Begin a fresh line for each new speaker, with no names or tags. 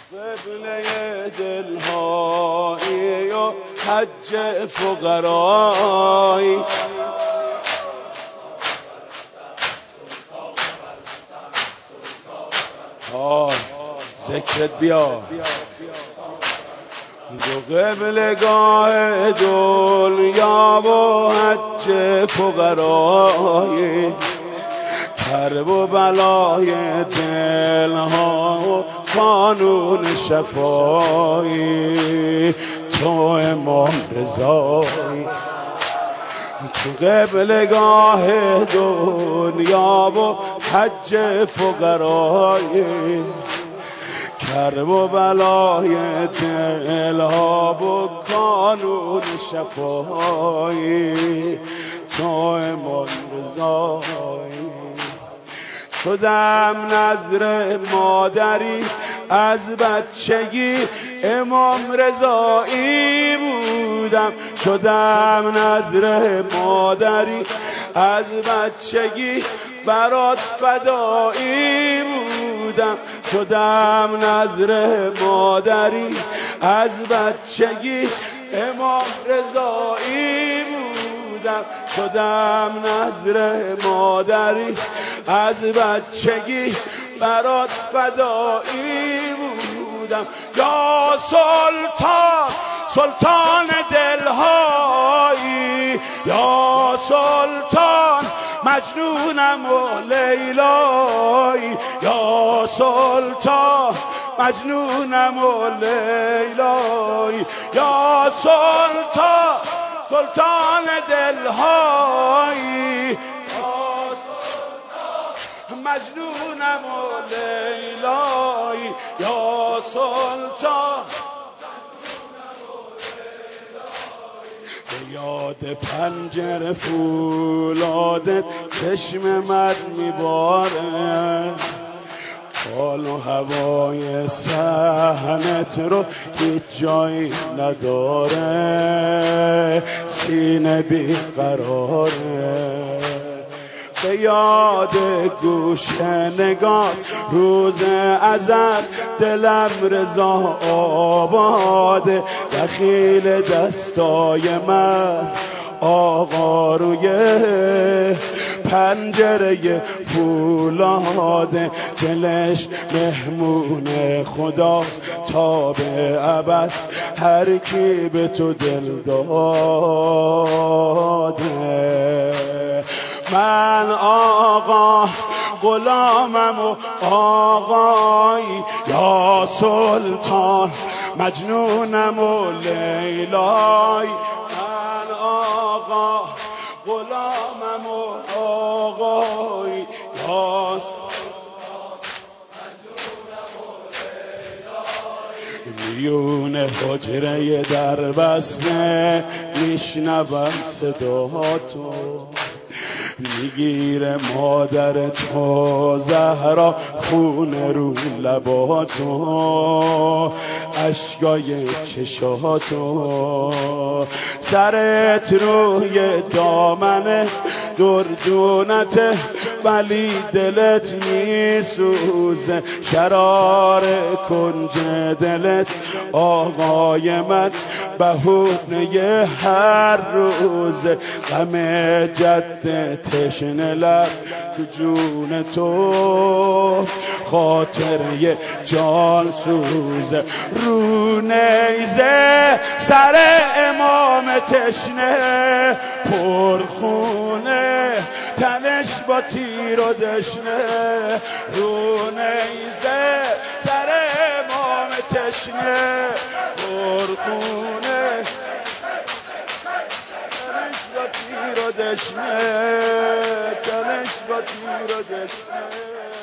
قبله دلهایی و حج فقرایی ذکرت بیا دو قبلگاه دنیا و حج فقرایی کرب و بلای دلها و قانون شفایی تو امام رضایی تو قبلگاه دنیا و حج فقرایی کرب و بلای دلها و قانون شفایی تو امام رضایی شدم نظر مادری از بچگی امام رضایی بودم شدم نظر مادری از بچگی برات فدایی بودم شدم نظر مادری از بچگی امام رضایی بودم شدم نظر مادری از بچگی برات فدایی بودم یا سلطان سلطان دلهایی یا سلطان مجنونم و لیلایی یا سلطان مجنونم و لیلایی یا سلطان سلطان دلهایی مجنونم و لیلایی یا سلطان به یاد پنجره فولادت چشم من میباره حال و هوای صحنت رو هیچ جایی نداره سینه بیقراره به یاد گوشه نگاه روز ازل دلم رضا آباده دخیل دستای من آقا روی پنجره فولاده دلش مهمون خدا تا به ابد هر کی به تو دل داده من آقا غلامم و آقایی یا سلطان مجنونم و لیلایی من آقا غلامم و آقایی یا سلطان مجنونم و لیلایی میون حجره در بسته میشنوم صداتو میگیره مادر تو زهرا خون رو لباتو اشکای چشاتو سرت روی دامنه دردونته ولی دلت میسوزه شرار کنج دلت آقای من بهونه هر روز غم جد تشنه لب تو جون تو خاطره جان سوزه رو نیزه سر امام تشنه پرخونه تنش با تیر و دشنه رو نیزه سر امام تشنه پرخونه تنش با تیر و دشنه تنش با تیر و دشنه